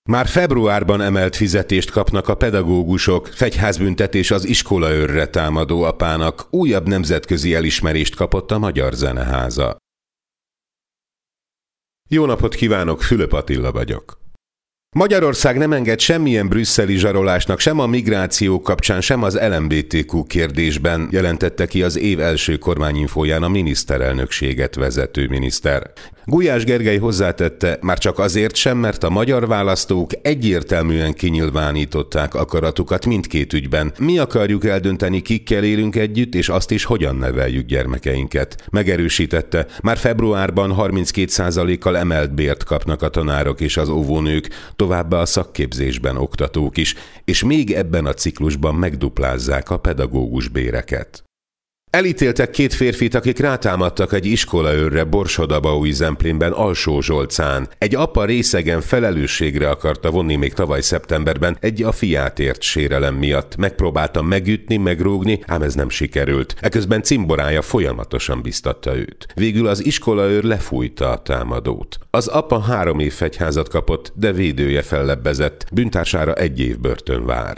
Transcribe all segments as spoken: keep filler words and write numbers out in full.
Már februárban emelt fizetést kapnak a pedagógusok, fegyházbüntetés az iskolaőrre támadó apának, újabb nemzetközi elismerést kapott a Magyar Zeneháza. Jó napot kívánok, Fülöp Attila vagyok. Magyarország nem enged semmilyen brüsszeli zsarolásnak sem a migráció kapcsán, sem az el em bé té kú kérdésben, jelentette ki az év első kormányinfóján a miniszterelnökséget vezető miniszter. Gulyás Gergely hozzátette, már csak azért sem, mert a magyar választók egyértelműen kinyilvánították akaratukat mindkét ügyben. Mi akarjuk eldönteni, kikkel élünk együtt, és azt is, hogyan neveljük gyermekeinket. Megerősítette, már februárban harminckét százalékkal emelt bért kapnak a tanárok és az óvónők, továbbá a szakképzésben oktatók is, és még ebben a ciklusban megduplázzák a pedagógus béreket. Elítéltek két férfit, akik rátámadtak egy iskolaőrre Borsod-Abaúj-Zemplénben, Alsó-Zsolcán. Egy apa részegen felelősségre akarta vonni még tavaly szeptemberben egy a fiát ért sérelem miatt. Megpróbálta megütni, megrúgni, ám ez nem sikerült. Eközben cimborája folyamatosan biztatta őt. Végül az iskolaőr lefújta a támadót. Az apa három év fegyházat kapott, de védője fellebbezett. Bűntársára egy év börtön vár.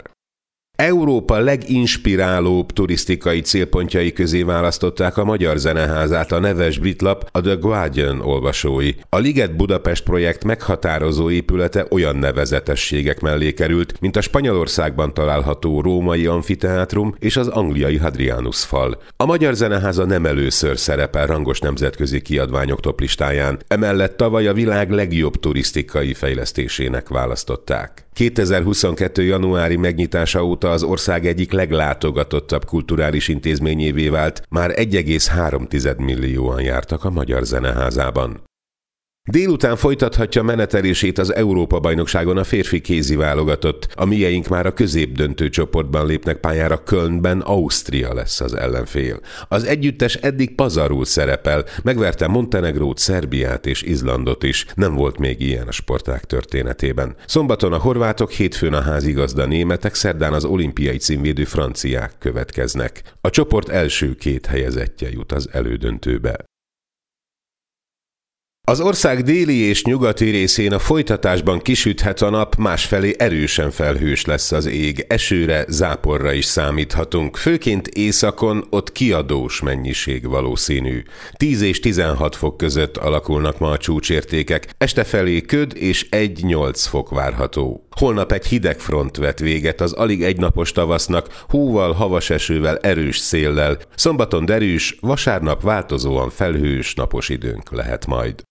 Európa leginspirálóbb turisztikai célpontjai közé választották a Magyar Zeneházát a neves brit lap, a The Guardian olvasói. A Liget Budapest projekt meghatározó épülete olyan nevezetességek mellé került, mint a Spanyolországban található római amfiteátrum és az angliai Hadrianus fal. A Magyar Zeneháza nem először szerepel rangos nemzetközi kiadványok toplistáján, emellett tavaly a világ legjobb turisztikai fejlesztésének választották. kétezer-huszonkettő. januári megnyitása óta az ország egyik leglátogatottabb kulturális intézményévé vált, már egy egész három millióan jártak a Magyar Zeneházában. Délután folytathatja menetelését az Európa-bajnokságon a férfi kézi válogatott. A mieink már a középdöntő csoportban lépnek pályára, Kölnben Ausztria lesz az ellenfél. Az együttes eddig pazarul szerepel, megverte Montenegrót, Szerbiát és Izlandot is. Nem volt még ilyen a sportág történetében. Szombaton a horvátok, hétfőn a házigazda németek, szerdán az olimpiai címvédő franciák következnek. A csoport első két helyezettje jut az elődöntőbe. Az ország déli és nyugati részén a folytatásban kisüthet a nap, másfelé erősen felhős lesz az ég, esőre, záporra is számíthatunk, főként északon, ott kiadós mennyiség valószínű. tíz és tizenhat fok között alakulnak ma a csúcsértékek, este felé köd és egy-nyolc fok várható. Holnap egy hideg front vet véget az alig egynapos tavasznak, hóval, havas esővel, erős széllel, szombaton derűs, vasárnap változóan felhős napos időnk lehet majd.